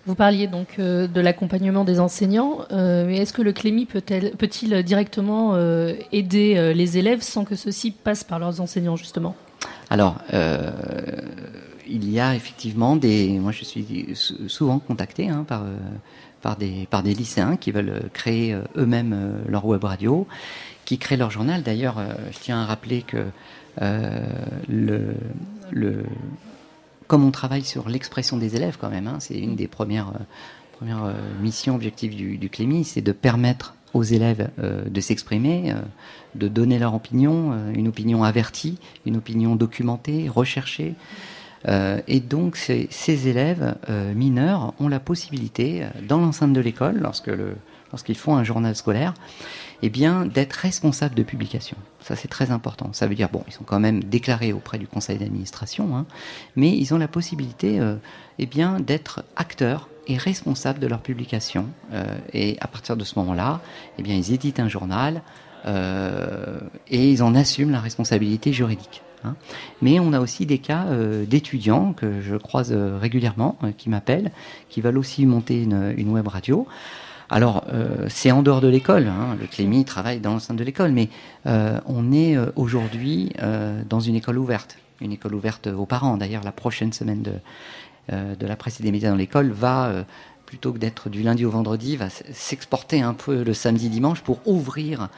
Vous parliez donc de l'accompagnement des enseignants, mais est-ce que le Clémy peut-il directement aider les élèves sans que ceux-ci passent par leurs enseignants, justement ? Alors, il y a effectivement moi je suis souvent contacté par des lycéens qui veulent créer eux-mêmes leur web radio, qui créent leur journal. D'ailleurs, je tiens à rappeler que comme on travaille sur l'expression des élèves quand même, c'est une des premières missions, objectifs du Clémy, c'est de permettre aux élèves de s'exprimer, de donner leur opinion, une opinion avertie, une opinion documentée, recherchée. Et donc ces élèves mineurs ont la possibilité, dans l'enceinte de l'école, lorsqu'ils font un journal scolaire, d'être responsables de publication. Ça, c'est très important. Ça veut dire, ils sont quand même déclarés auprès du conseil d'administration, mais ils ont la possibilité, d'être acteurs et responsables de leur publication. Et à partir de ce moment-là, ils éditent un journal et ils en assument la responsabilité juridique. Mais on a aussi des cas d'étudiants que je croise régulièrement, qui m'appellent, qui veulent aussi monter une web radio. Alors, c'est en dehors de l'école, le Clémy travaille dans l'enceinte de l'école, mais on est aujourd'hui dans une école ouverte aux parents. D'ailleurs, la prochaine semaine de la presse et des médias dans l'école va, plutôt que d'être du lundi au vendredi, va s'exporter un peu le samedi-dimanche pour ouvrir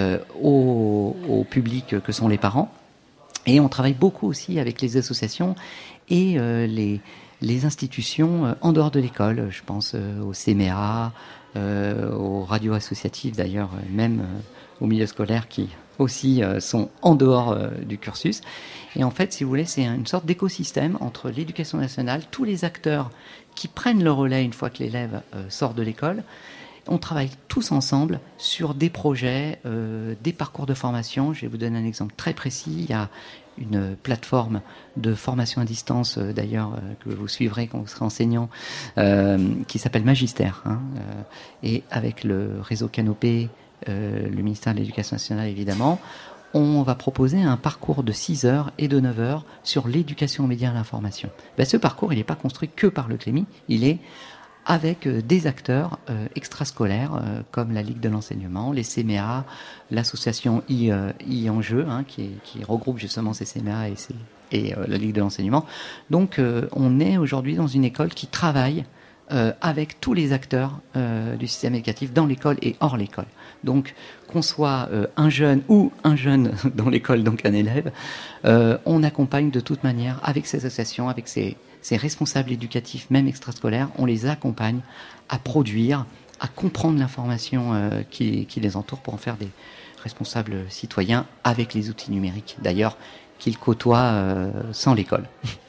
au public que sont les parents. Et on travaille beaucoup aussi avec les associations et les institutions en dehors de l'école. Je pense au CMEA, aux radios associatives d'ailleurs, même au milieu scolaire qui aussi sont en dehors du cursus. Et en fait, si vous voulez, c'est une sorte d'écosystème entre l'éducation nationale, tous les acteurs qui prennent le relais une fois que l'élève sort de l'école. On travaille tous ensemble sur des projets, des parcours de formation. Je vais vous donner un exemple très précis. Il y a une plateforme de formation à distance, d'ailleurs, que vous suivrez quand vous serez enseignant, qui s'appelle Magistère. Et avec le réseau Canopé, le ministère de l'Éducation nationale, évidemment, on va proposer un parcours de 6 heures et de 9 heures sur l'éducation aux médias et à l'information. Ce parcours, il n'est pas construit que par le Clémy, il est avec des acteurs extrascolaires comme la Ligue de l'enseignement, les CMEA, l'association I en jeu, qui regroupe justement ces CMEA et la Ligue de l'enseignement. Donc on est aujourd'hui dans une école qui travaille avec tous les acteurs du système éducatif dans l'école et hors l'école. Donc qu'on soit un jeune ou un jeune dans l'école, donc un élève, on accompagne de toute manière avec ces associations, avec ces responsables éducatifs, même extrascolaires, on les accompagne à produire, à comprendre l'information qui les entoure pour en faire des responsables citoyens avec les outils numériques, d'ailleurs, qu'ils côtoient sans l'école.